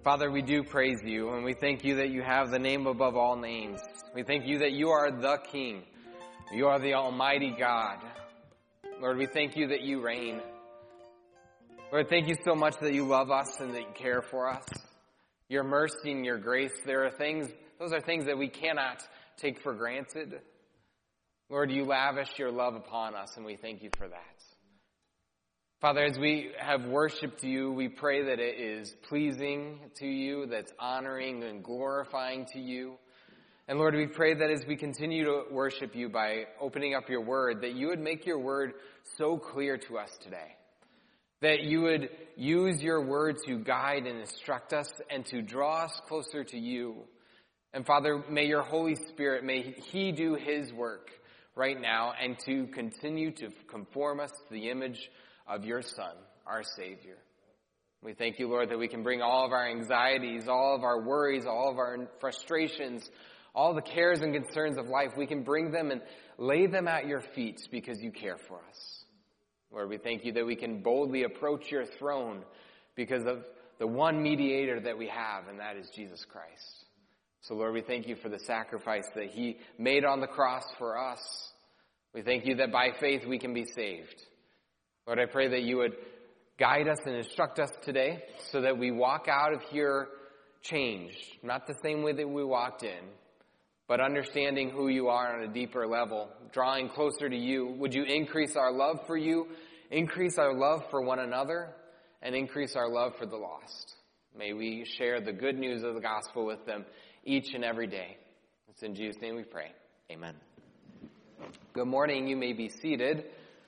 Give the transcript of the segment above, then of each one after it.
Father, we do praise you, and we thank you that you have the name above all names. We thank you that you are the King. You are the Almighty God. Lord, we thank you that you reign. Lord, thank you so much that you love us and that you care for us. Your mercy and your grace, those are things that we cannot take for granted. Lord, you lavish your love upon us, and we thank you for that. Father, as we have worshiped you, we pray that it is pleasing to you, that's honoring and glorifying to you. And Lord, we pray that as we continue to worship you by opening up your word, that you would make your word so clear to us today. That you would use your word to guide and instruct us and to draw us closer to you. And Father, may your Holy Spirit, may he do his work right now and to continue to conform us to the image of your Son, our Savior. We thank you, Lord, that we can bring all of our anxieties, all of our worries, all of our frustrations, all the cares and concerns of life, we can bring them and lay them at your feet because you care for us. Lord, we thank you that we can boldly approach your throne because of the one mediator that we have, and that is Jesus Christ. So, Lord, we thank you for the sacrifice that he made on the cross for us. We thank you that by faith we can be saved. Lord, I pray that you would guide us and instruct us today so that we walk out of here changed. Not the same way that we walked in, but understanding who you are on a deeper level, drawing closer to you. Would you increase our love for you, increase our love for one another, and increase our love for the lost? May we share the good news of the gospel with them each and every day. It's in Jesus' name we pray. Amen. Good morning. You may be seated.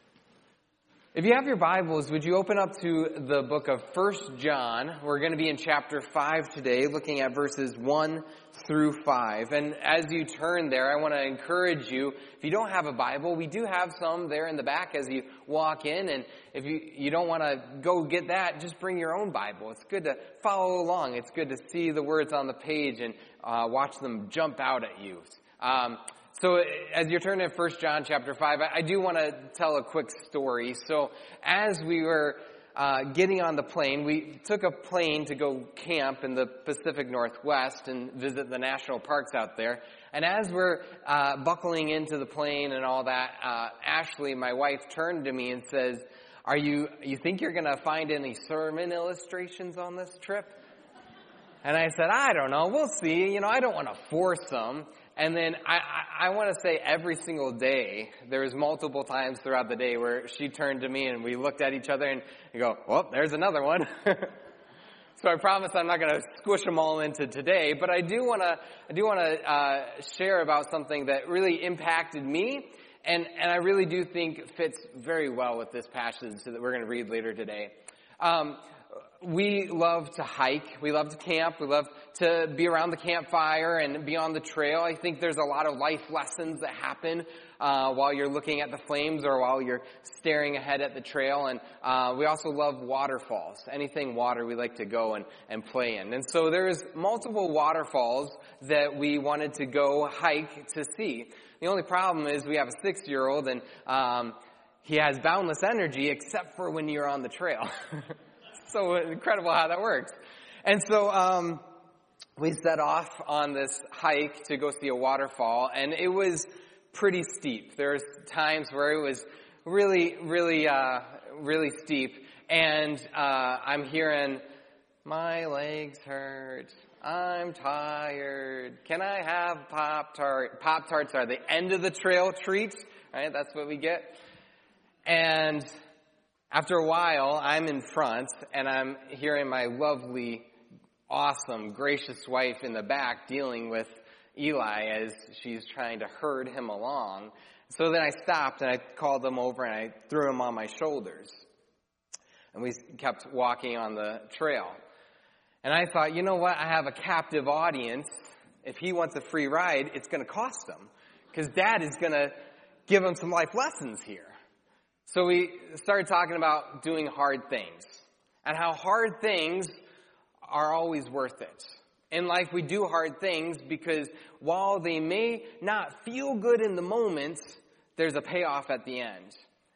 If you have your Bibles, would you open up to the book of 1 John? We're going to be in chapter 5 today, looking at verses 1 through 5. And as you turn there, I want to encourage you, if you don't have a Bible, we do have some there in the back as you walk in. And if you don't want to go get that, just bring your own Bible. It's good to follow along. It's good to see the words on the page and watch them jump out at you. So as you're turning to 1 John chapter 5, I do want to tell a quick story. So as we were getting on the plane, we took a plane to go camp in the Pacific Northwest and visit the national parks out there. And as we're buckling into the plane and all that, Ashley, my wife, turned to me and says, you think you're going to find any sermon illustrations on this trip? And I said, I don't know. We'll see. I don't want to force them. And then I want to say every single day, there was multiple times throughout the day where she turned to me and we looked at each other and we go, well, there's another one. So I promise I'm not going to squish them all into today, but I do want to share about something that really impacted me and I really do think fits very well with this passage that we're going to read later today. We love to hike, we love to camp, we love to be around the campfire and be on the trail. I think there's a lot of life lessons that happen while you're looking at the flames or while you're staring ahead at the trail. And we also love waterfalls. Anything water we like to go and play in. And so there's multiple waterfalls that we wanted to go hike to see. The only problem is we have a 6-year-old and he has boundless energy except for when you're on the trail. So incredible how that works. And so we set off on this hike to go see a waterfall, and it was pretty steep. There's times where it was really, really, really steep, and I'm hearing, my legs hurt, I'm tired, can I have Pop-Tart? Pop-Tarts are the end of the trail treats, right? That's what we get. And after a while, I'm in front, and I'm hearing my lovely, awesome, gracious wife in the back dealing with Eli as she's trying to herd him along. So then I stopped, and I called him over, and I threw him on my shoulders. And we kept walking on the trail. And I thought, you know what? I have a captive audience. If he wants a free ride, it's going to cost him. Because Dad is going to give him some life lessons here. So we started talking about doing hard things and how hard things are always worth it. In life, we do hard things because while they may not feel good in the moment, there's a payoff at the end.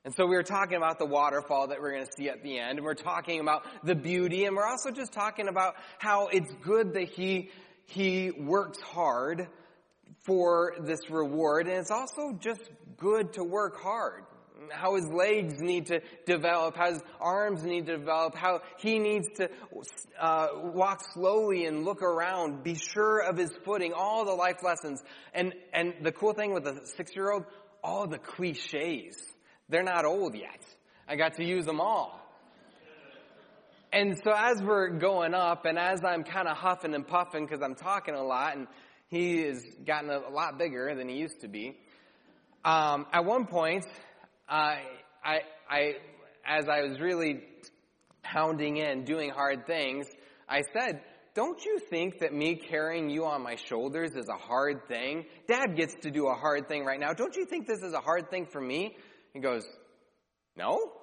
And so we were talking about the waterfall that we're going to see at the end, and we're talking about the beauty, and we're also just talking about how it's good that he works hard for this reward, and it's also just good to work hard. How his legs need to develop, how his arms need to develop, how he needs to walk slowly and look around, be sure of his footing, all the life lessons. And the cool thing with a 6-year-old, all the cliches. They're not old yet. I got to use them all. And so as we're going up, and as I'm kind of huffing and puffing because I'm talking a lot, and he has gotten a lot bigger than he used to be, at one point, as I was really pounding in, doing hard things, I said, "Don't you think that me carrying you on my shoulders is a hard thing? Dad gets to do a hard thing right now. Don't you think this is a hard thing for me?" He goes, "No."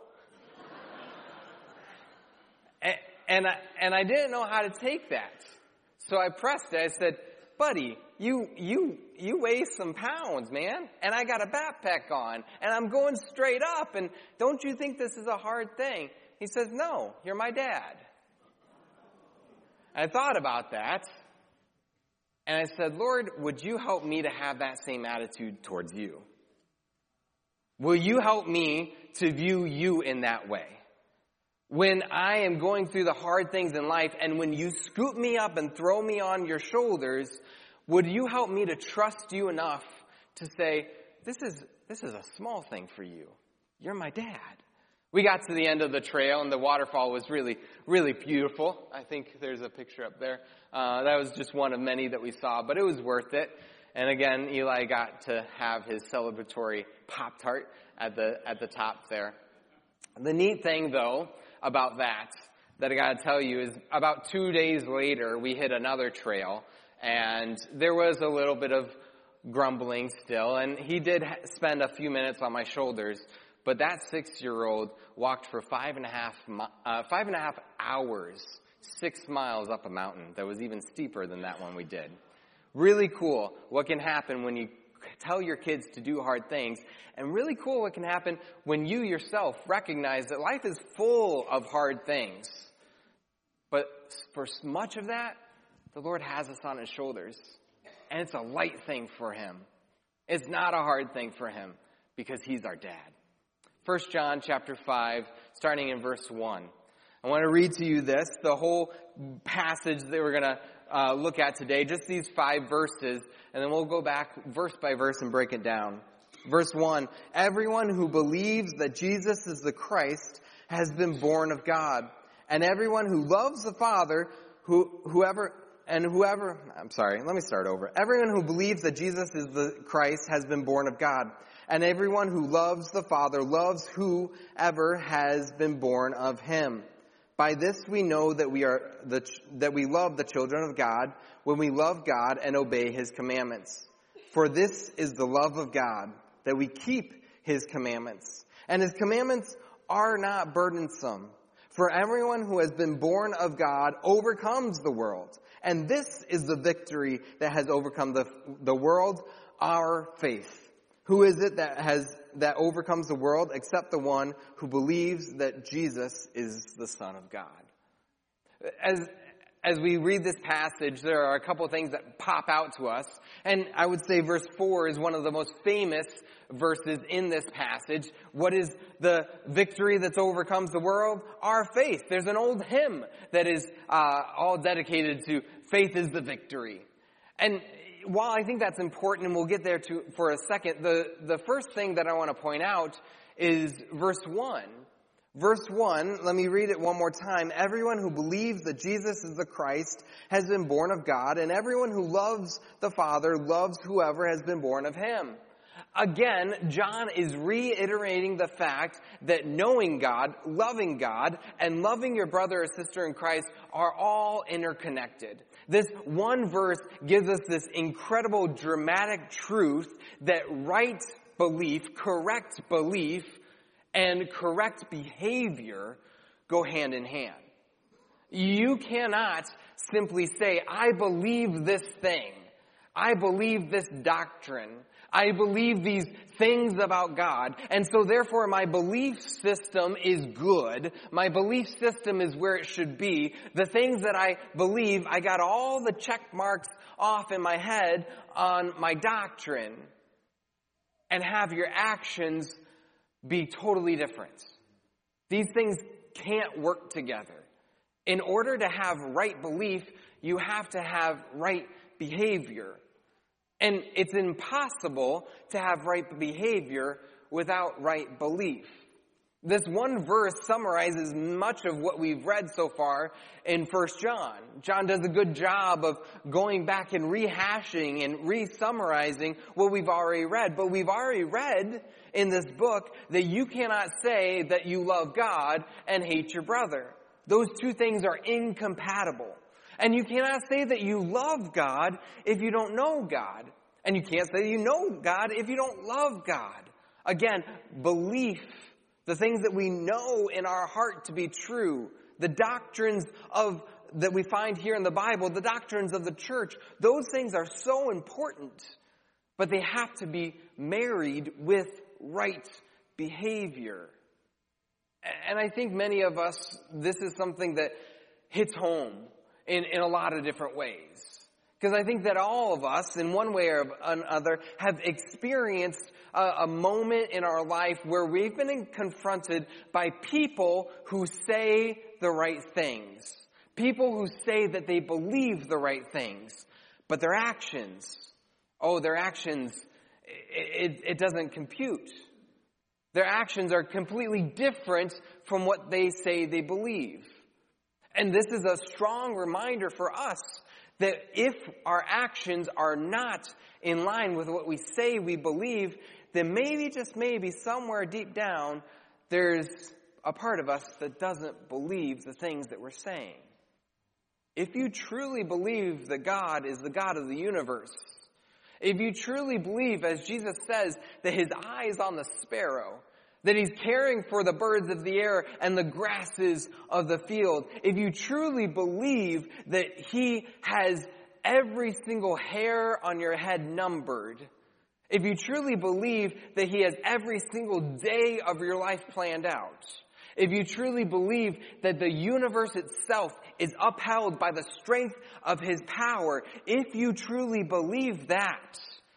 And I didn't know how to take that. So I pressed it. I said, "Buddy, you weigh some pounds, man. And I got a backpack on. And I'm going straight up. And don't you think this is a hard thing?" He says, "No, you're my dad." I thought about that. And I said, "Lord, would you help me to have that same attitude towards you? Will you help me to view you in that way? When I am going through the hard things in life, and when you scoop me up and throw me on your shoulders, would you help me to trust you enough to say, this is a small thing for you. You're my dad." We got to the end of the trail, and the waterfall was really, really beautiful. I think there's a picture up there. That was just one of many that we saw, but it was worth it. And again, Eli got to have his celebratory Pop-Tart at the top there. The neat thing, though, about that I got to tell you is about 2 days later, we hit another trail, and there was a little bit of grumbling still, and he did spend a few minutes on my shoulders, but that 6-year-old walked for 5.5 hours, 6 miles up a mountain that was even steeper than that one we did. Really cool what can happen when you tell your kids to do hard things, and really cool what can happen when you yourself recognize that life is full of hard things. But for much of that, the Lord has us on his shoulders, and it's a light thing for him. It's not a hard thing for him because he's our dad. 1 John chapter 5, starting in verse 1. I want to read to you this, the whole passage that we're going to look at today, just these 5 verses, and then we'll go back verse by verse and break it down. Verse 1, "Everyone who believes that Jesus is the Christ has been born of God. And everyone who loves the Father, Everyone who believes that Jesus is the Christ has been born of God. And everyone who loves the Father loves whoever has been born of him. By this we know that we love the children of God, when we love God and obey his commandments. For this is the love of God, that we keep his commandments. And his commandments are not burdensome. For everyone who has been born of God overcomes the world. And this is the victory that has overcome the world, our faith. Who is it that overcomes the world except the one who believes that Jesus is the Son of God?" As we read this passage, there are a couple of things that pop out to us. And I would say verse 4 is one of the most famous verses in this passage. What is the victory that overcomes the world? Our faith. There's an old hymn that is all dedicated to faith is the victory. And while I think that's important, and we'll get there for a second, the first thing that I want to point out is verse 1. Verse 1, let me read it one more time. "Everyone who believes that Jesus is the Christ has been born of God, and everyone who loves the Father loves whoever has been born of him." Again, John is reiterating the fact that knowing God, and loving your brother or sister in Christ are all interconnected. This one verse gives us this incredible dramatic truth that right belief, correct belief, and correct behavior go hand in hand. You cannot simply say, "I believe this thing. I believe this doctrine. I believe these things about God, and so therefore my belief system is good. My belief system is where it should be. The things that I believe, I got all the check marks off in my head on my doctrine, and have your actions be totally different. These things can't work together. In order to have right belief, you have to have right behavior. And it's impossible to have right behavior without right belief. This one verse summarizes much of what we've read so far in 1 John. John does a good job of going back and rehashing and re-summarizing what we've already read. But we've already read in this book that you cannot say that you love God and hate your brother. Those two things are incompatible. And you cannot say that you love God if you don't know God. And you can't say you know God if you don't love God. Again, belief, the things that we know in our heart to be true, the doctrines that we find here in the Bible, the doctrines of the church, those things are so important, but they have to be married with right behavior. And I think many of us, this is something that hits home in a lot of different ways. Because I think that all of us, in one way or another, have experienced a moment in our life where we've been confronted by people who say the right things. People who say that they believe the right things. But their actions, it doesn't compute. Their actions are completely different from what they say they believe. And this is a strong reminder for us that if our actions are not in line with what we say we believe, then maybe, just maybe, somewhere deep down, there's a part of us that doesn't believe the things that we're saying. If you truly believe that God is the God of the universe, if you truly believe, as Jesus says, that his eye is on the sparrow, that he's caring for the birds of the air and the grasses of the field, if you truly believe that he has every single hair on your head numbered, if you truly believe that he has every single day of your life planned out, if you truly believe that the universe itself is upheld by the strength of his power, if you truly believe that,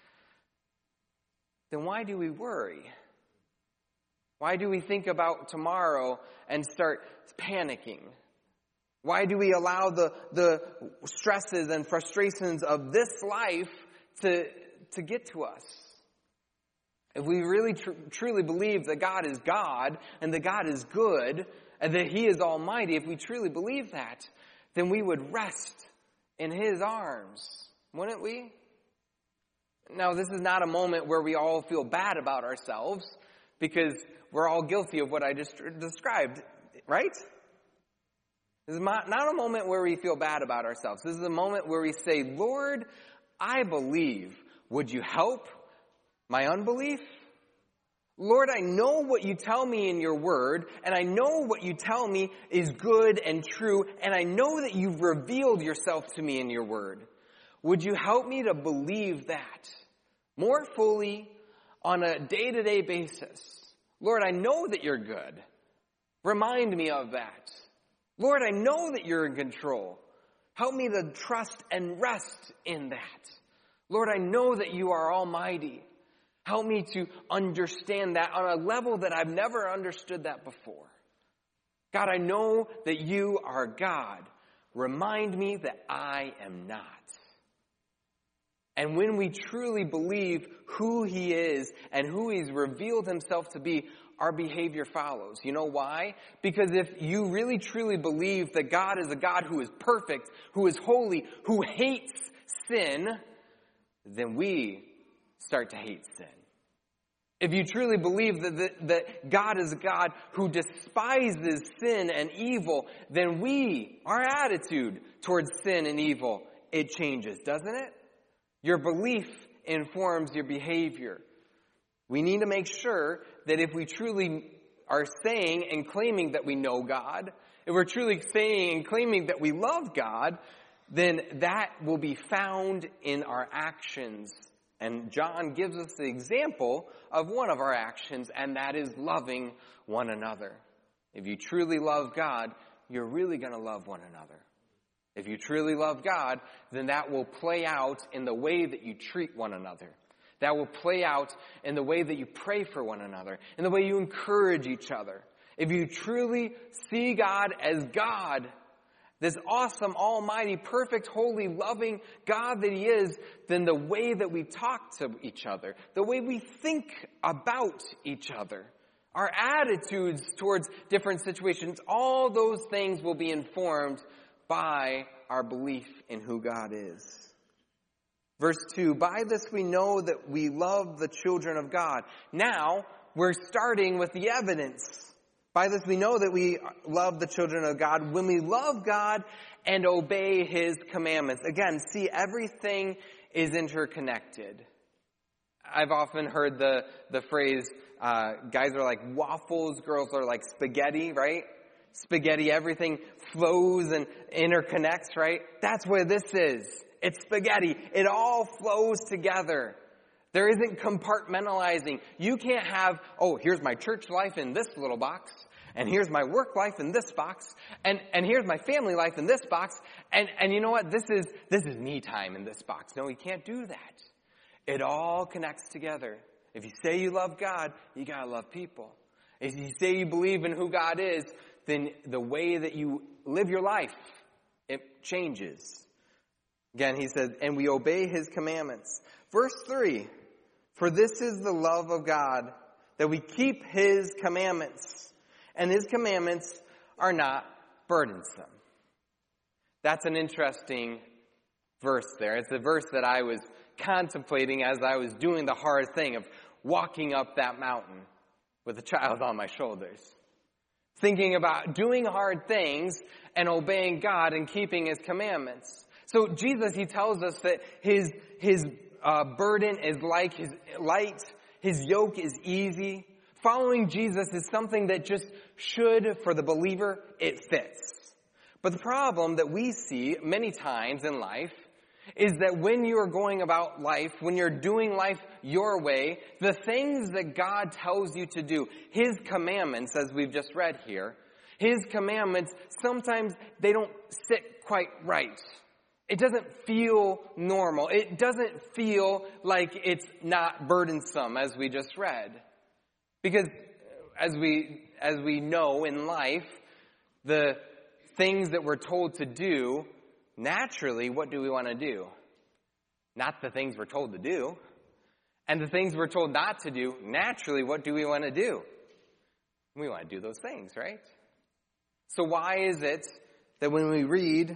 then why do we worry? Why do we think about tomorrow and start panicking? Why do we allow the stresses and frustrations of this life to get to us? If we really truly believe that God is God and that God is good and that he is almighty, if we truly believe that, then we would rest in his arms, wouldn't we? Now, this is not a moment where we all feel bad about ourselves, because we're all guilty of what I just described, right? This is not a moment where we feel bad about ourselves. This is a moment where we say, Lord, I believe. Would you help my unbelief? Lord, I know what you tell me in your word, and I know what you tell me is good and true, and I know that you've revealed yourself to me in your word. Would you help me to believe that more fully on a day-to-day basis? Lord, I know that you're good. Remind me of that. Lord, I know that you're in control. Help me to trust and rest in that. Lord, I know that you are almighty. Help me to understand that on a level that I've never understood that before. God, I know that you are God. Remind me that I am not. And when we truly believe who he is and who he's revealed himself to be, our behavior follows. You know why? Because if you really truly believe that God is a God who is perfect, who is holy, who hates sin, then we start to hate sin. If you truly believe that God is a God who despises sin and evil, then our attitude towards sin and evil, it changes, doesn't it? Your belief informs your behavior. We need to make sure that if we truly are saying and claiming that we know God, if we're truly saying and claiming that we love God, then that will be found in our actions And John gives us the example of one of our actions, and that is loving one another. If you truly love God, you're really going to love one another. If you truly love God, then that will play out in the way that you treat one another. That will play out in the way that you pray for one another, in the way you encourage each other. If you truly see God as God, this awesome, almighty, perfect, holy, loving God that He is, then the way that we talk to each other, the way we think about each other, our attitudes towards different situations, all those things will be informed by our belief in who God is. Verse 2, by this we know that we love the children of God. Now, we're starting with the evidence. By this we know that we love the children of God when we love God and obey His commandments. Again, see, everything is interconnected. I've often heard the phrase, guys are like waffles, girls are like spaghetti, right? Spaghetti, everything flows and interconnects, right? That's what this is. It's spaghetti. It all flows together. There isn't compartmentalizing. You can't have, here's my church life in this little box, and here's my work life in this box, and here's my family life in this box, and you know what? This is me time in this box. No, you can't do that. It all connects together. If you say you love God, you gotta love people. If you say you believe in who God is, then the way that you live your life, it changes. Again, he says, and we obey His commandments. Verse 3, for this is the love of God, that we keep His commandments, and His commandments are not burdensome. That's an interesting verse there. It's a verse that I was contemplating as I was doing the hard thing of walking up that mountain with a child on my shoulders. Thinking about doing hard things and obeying God and keeping His commandments. So Jesus, He tells us that His burden is like His light, His yoke is easy. Following Jesus is something that just should, for the believer, it fits. But the problem that we see many times in life is that when you're going about life, when you're doing life your way, the things that God tells you to do, His commandments, as we've just read here, His commandments, sometimes they don't sit quite right. It doesn't feel normal. It doesn't feel like it's not burdensome, as we just read. Because as we know in life, the things that we're told to do, naturally, what do we want to do? Not the things we're told to do. And the things we're told not to do, naturally, what do we want to do? We want to do those things, right? So why is it that when we read,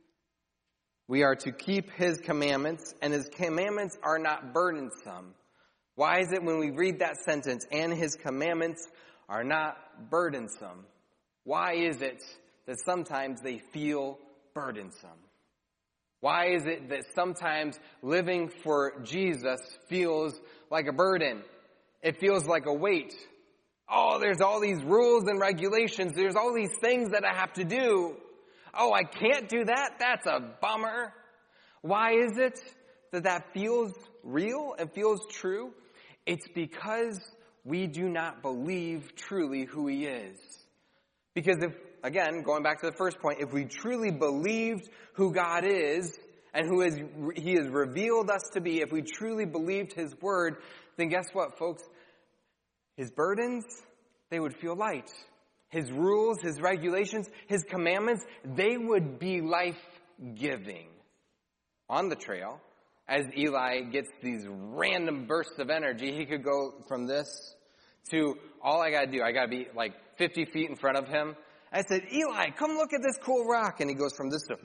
we are to keep His commandments, and His commandments are not burdensome? Why is it when we read that sentence, and His commandments are not burdensome? Why is it that sometimes they feel burdensome? Why is it that sometimes living for Jesus feels like a burden? It feels like a weight. There's all these rules and regulations. There's all these things that I have to do. I can't do that? That's a bummer. Why is it that feels real and feels true? It's because we do not believe truly who He is. Because again, going back to the first point, if we truly believed who God is and who He has revealed us to be, if we truly believed His word, then guess what, folks? His burdens, they would feel light. His rules, His regulations, His commandments, they would be life-giving. On the trail, as Eli gets these random bursts of energy, he could go from this to, all I gotta do, I gotta be like 50 feet in front of him. I said, Eli, come look at this cool rock. And he goes from this to,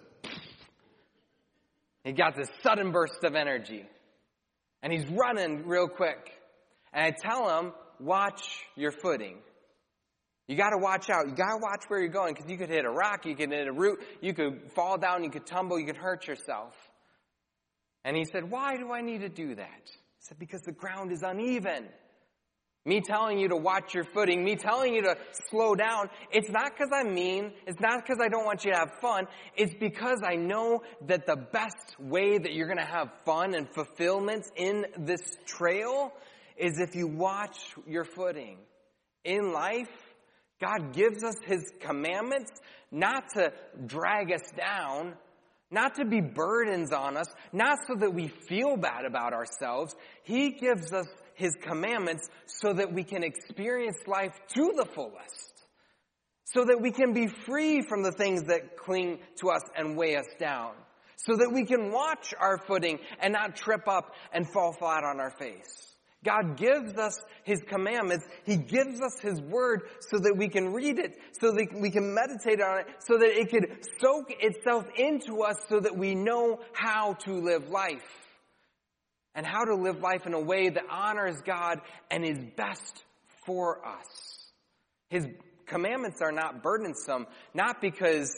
he got this sudden burst of energy. And he's running real quick. And I tell him, watch your footing. You gotta watch out. You gotta watch where you're going, because you could hit a rock, you could hit a root, you could fall down, you could tumble, you could hurt yourself. And he said, why do I need to do that? I said, because the ground is uneven. Me telling you to watch your footing, me telling you to slow down, it's not because I'm mean, it's not because I don't want you to have fun, it's because I know that the best way that you're going to have fun and fulfillment in this trail is if you watch your footing. In life, God gives us His commandments not to drag us down, not to be burdens on us, not so that we feel bad about ourselves. He gives us His commandments so that we can experience life to the fullest, so that we can be free from the things that cling to us and weigh us down, so that we can watch our footing and not trip up and fall flat on our face. God gives us His commandments. He gives us His word so that we can read it, so that we can meditate on it, so that it could soak itself into us so that we know how to live life. And how to live life in a way that honors God and is best for us. His commandments are not burdensome, not because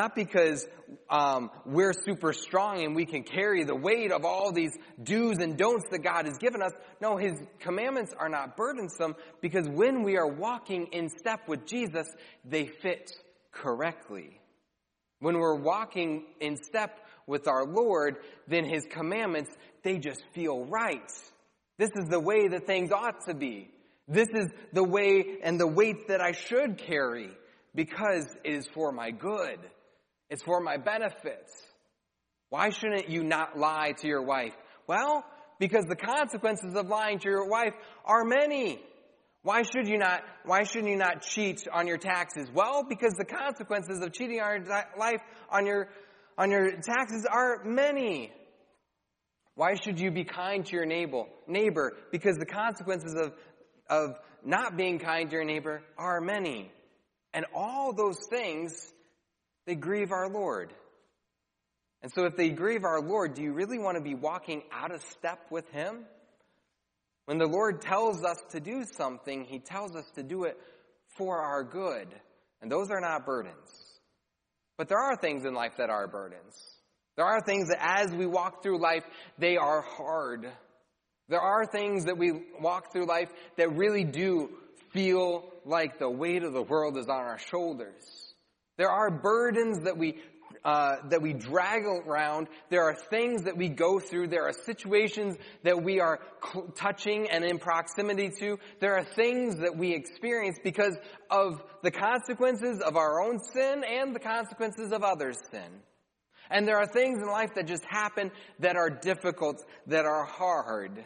we're super strong and we can carry the weight of all these do's and don'ts that God has given us. No, His commandments are not burdensome because when we are walking in step with Jesus, they fit correctly. When we're walking in step with our Lord, then His commandments, they just feel right. This is the way that things ought to be. This is the way and the weight that I should carry because it is for my good. It's for my benefit. Why shouldn't you not lie to your wife? Well, because the consequences of lying to your wife are many. Why shouldn't you not cheat on your taxes? Well, because the consequences of cheating on your life on your taxes are many. Why should you be kind to your neighbor? Because the consequences of not being kind to your neighbor are many. And all those things, they grieve our Lord. And so if they grieve our Lord, do you really want to be walking out of step with Him? When the Lord tells us to do something, He tells us to do it for our good. And those are not burdens. But there are things in life that are burdens. There are things that as we walk through life, they are hard. There are things that we walk through life that really do feel like the weight of the world is on our shoulders. There are burdens that we drag around. There are things that we go through. There are situations that we are touching and in proximity to. There are things that we experience because of the consequences of our own sin and the consequences of others' sin. And there are things in life that just happen that are difficult, that are hard.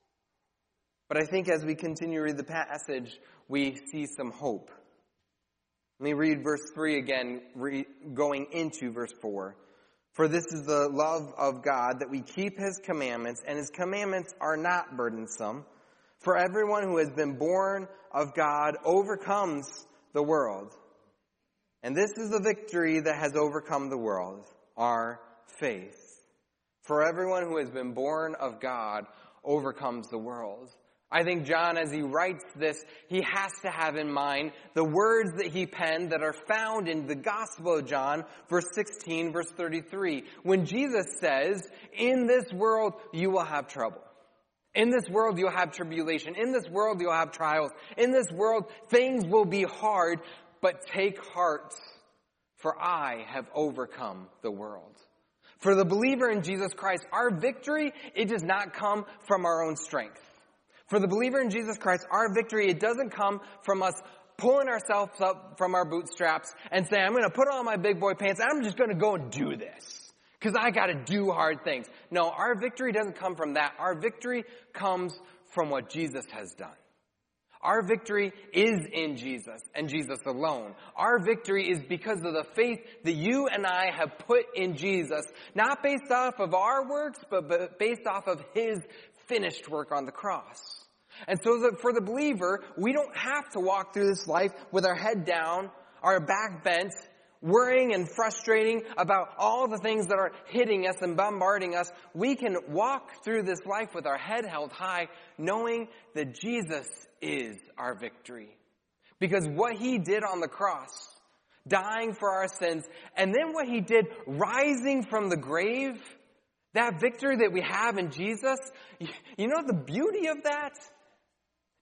But I think as we continue to read the passage, we see some hope. Let me read verse 3 again, going into verse 4. For this is the love of God, that we keep His commandments, and His commandments are not burdensome. For everyone who has been born of God overcomes the world. And this is the victory that has overcome the world, our faith. For everyone who has been born of God overcomes the world. I think John, as he writes this, he has to have in mind the words that he penned that are found in the Gospel of John, verse 16, verse 33. When Jesus says, in this world you will have trouble. In this world you'll have tribulation. In this world you'll have trials. In this world things will be hard, but take heart, for I have overcome the world. For the believer in Jesus Christ, our victory, it does not come from our own strength. For the believer in Jesus Christ, our victory, it doesn't come from us pulling ourselves up from our bootstraps and saying, I'm going to put on my big boy pants and I'm just going to go and do this because I got to do hard things. No, our victory doesn't come from that. Our victory comes from what Jesus has done. Our victory is in Jesus and Jesus alone. Our victory is because of the faith that you and I have put in Jesus, not based off of our works, but based off of His finished work on the cross. And so that for the believer, we don't have to walk through this life with our head down, our back bent, worrying and frustrating about all the things that are hitting us and bombarding us. We can walk through this life with our head held high, knowing that Jesus is our victory. Because what He did on the cross, dying for our sins, and then what He did rising from the grave, that victory that we have in Jesus, you know the beauty of that?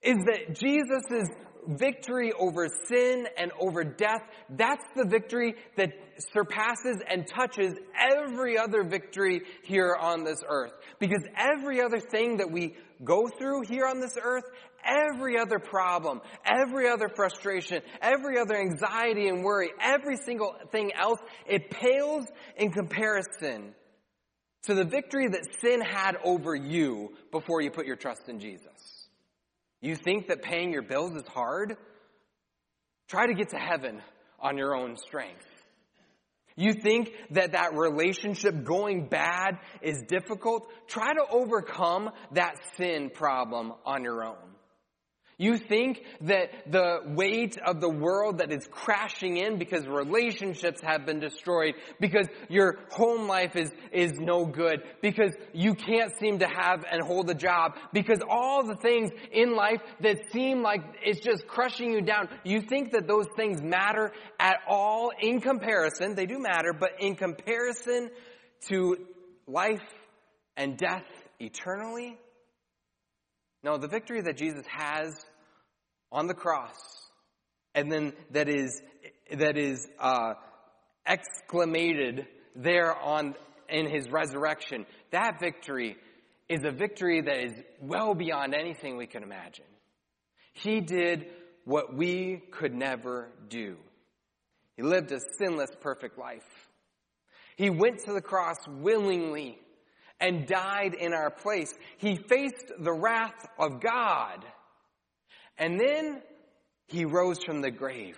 is that Jesus' victory over sin and over death, that's the victory that surpasses and touches every other victory here on this earth. Because every other thing that we go through here on this earth, every other problem, every other frustration, every other anxiety and worry, every single thing else, it pales in comparison to the victory that sin had over you before you put your trust in Jesus. You think that paying your bills is hard? Try to get to heaven on your own strength. You think that that relationship going bad is difficult? Try to overcome that sin problem on your own. You think that the weight of the world that is crashing in because relationships have been destroyed, because your home life is no good, because you can't seem to have and hold a job, because all the things in life that seem like it's just crushing you down, you think that those things matter at all in comparison. They do matter, but in comparison to life and death eternally? No, the victory that Jesus has on the cross, and then that is exclamated there in his resurrection, that victory is a victory that is well beyond anything we can imagine. He did what we could never do. He lived a sinless, perfect life. He went to the cross willingly and died in our place. He faced the wrath of God. And then he rose from the grave.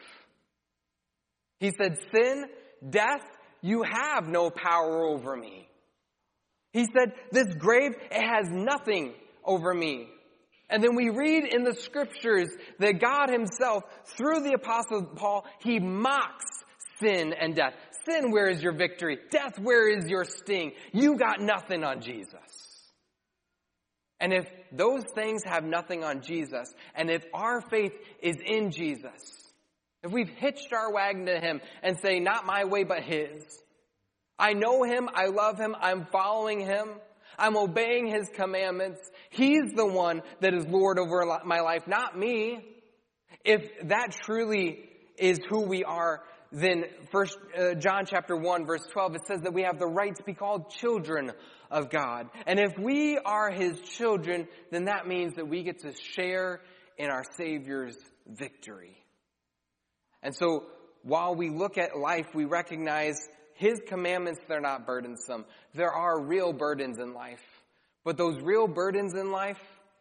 He said, sin, death, you have no power over me. He said, this grave, it has nothing over me. And then we read in the scriptures that God himself, through the apostle Paul, he mocks sin and death. Sin, where is your victory? Death, where is your sting? You got nothing on Jesus. And if those things have nothing on Jesus, and if our faith is in Jesus, if we've hitched our wagon to him and say, not my way but his, I know him, I love him, I'm following him, I'm obeying his commandments, he's the one that is Lord over my life, not me. If that truly is who we are, then John chapter 1 verse 12, it says that we have the right to be called children of God. And if we are his children, then that means that we get to share in our Savior's victory. And so while we look at life, we recognize his commandments, they're not burdensome. There are real burdens in life. But those real burdens in life,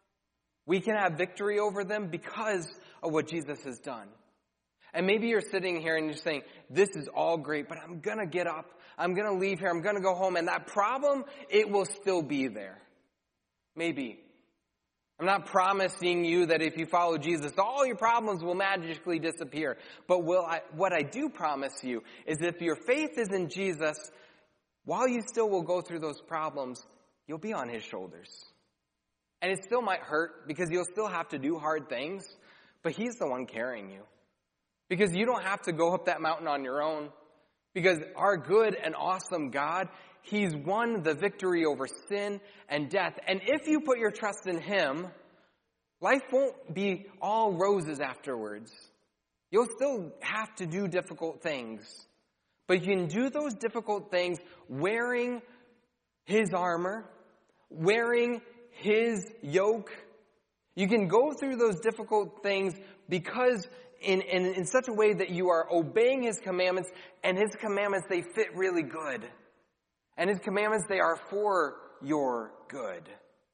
we can have victory over them because of what Jesus has done. And maybe you're sitting here and you're saying, this is all great, but I'm going to get up. I'm going to leave here. I'm going to go home. And that problem, it will still be there. Maybe. I'm not promising you that if you follow Jesus, all your problems will magically disappear. But what I do promise you is if your faith is in Jesus, while you still will go through those problems, you'll be on his shoulders. And it still might hurt because you'll still have to do hard things, but he's the one carrying you. Because you don't have to go up that mountain on your own. Because our good and awesome God, he's won the victory over sin and death. And if you put your trust in him, life won't be all roses afterwards. You'll still have to do difficult things. But you can do those difficult things wearing his armor, wearing his yoke. You can go through those difficult things because in such a way that you are obeying his commandments, and his commandments, they fit really good. And his commandments, they are for your good.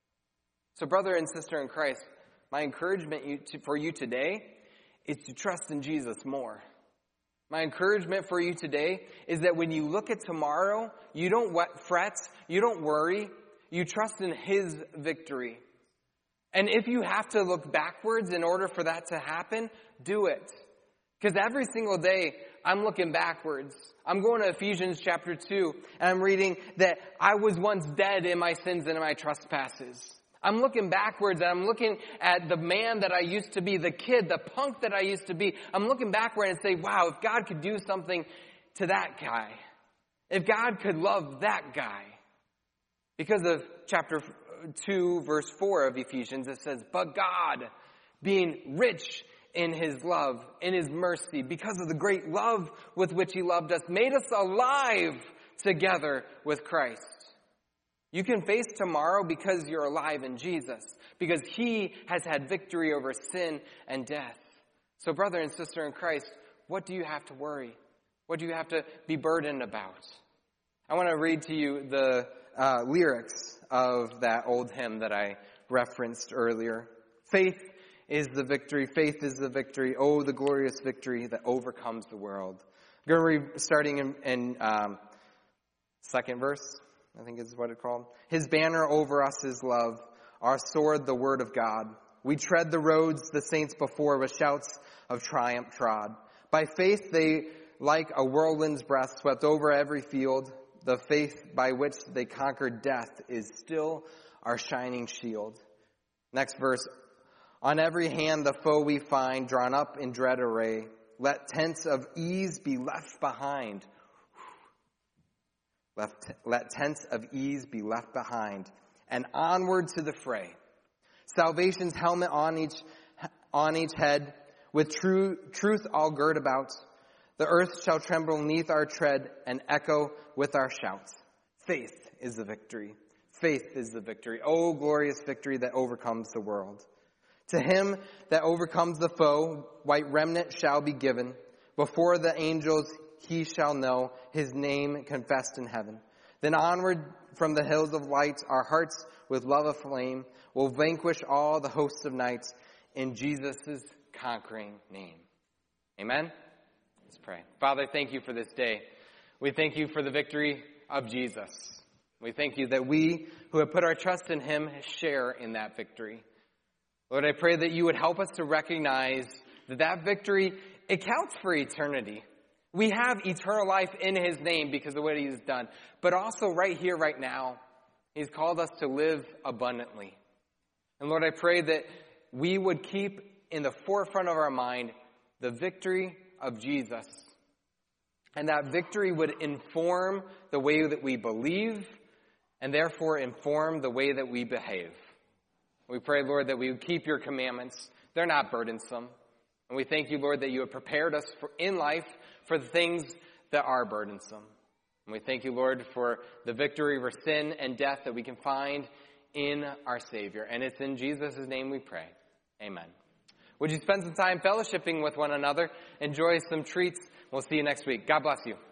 So brother and sister in Christ, my encouragement for you today is to trust in Jesus more. My encouragement for you today is that when you look at tomorrow, you don't fret, you don't worry, you trust in his victory. And if you have to look backwards in order for that to happen, do it. Because every single day, I'm looking backwards. I'm going to Ephesians chapter 2, and I'm reading that I was once dead in my sins and in my trespasses. I'm looking backwards, and I'm looking at the man that I used to be, the kid, the punk that I used to be. I'm looking backward and say, wow, if God could do something to that guy, if God could love that guy. Because of chapter 2, verse 4 of Ephesians, it says, but God being rich in his love, in his mercy, because of the great love with which he loved us, made us alive together with Christ. You can face tomorrow because you're alive in Jesus, because he has had victory over sin and death. So brother and sister in Christ, what do you have to worry? What do you have to be burdened about? I want to read to you the lyrics of that old hymn that I referenced earlier. Faith is the victory. Faith is the victory. Oh, the glorious victory that overcomes the world. I'm going to read starting in second verse, I think is what it's called. His banner over us is love, our sword the word of God. We tread the roads the saints before with shouts of triumph trod. By faith they, like a whirlwind's breath, swept over every field. The faith by which they conquered death is still our shining shield. Next verse. On every hand the foe we find, drawn up in dread array. Let tents of ease be left behind. Let tents of ease be left behind, and onward to the fray. Salvation's helmet on each head, with truth all girt about. The earth shall tremble neath our tread, and echo with our shouts. Faith is the victory. Faith is the victory. Oh, glorious victory that overcomes the world. To him that overcomes the foe, white remnant shall be given. Before the angels he shall know his name confessed in heaven. Then onward from the hills of light, our hearts with love aflame will vanquish all the hosts of nights in Jesus' conquering name. Amen? Let's pray. Father, thank you for this day. We thank you for the victory of Jesus. We thank you that we who have put our trust in him share in that victory. Lord, I pray that you would help us to recognize that victory, it counts for eternity. We have eternal life in his name because of what he has done. But also right here, right now, he's called us to live abundantly. And Lord, I pray that we would keep in the forefront of our mind the victory of Jesus. And that victory would inform the way that we believe and therefore inform the way that we behave. We pray, Lord, that we would keep your commandments. They're not burdensome. And we thank you, Lord, that you have prepared us in life for the things that are burdensome. And we thank you, Lord, for the victory over sin and death that we can find in our Savior. And it's in Jesus' name we pray. Amen. Would you spend some time fellowshipping with one another? Enjoy some treats. We'll see you next week. God bless you.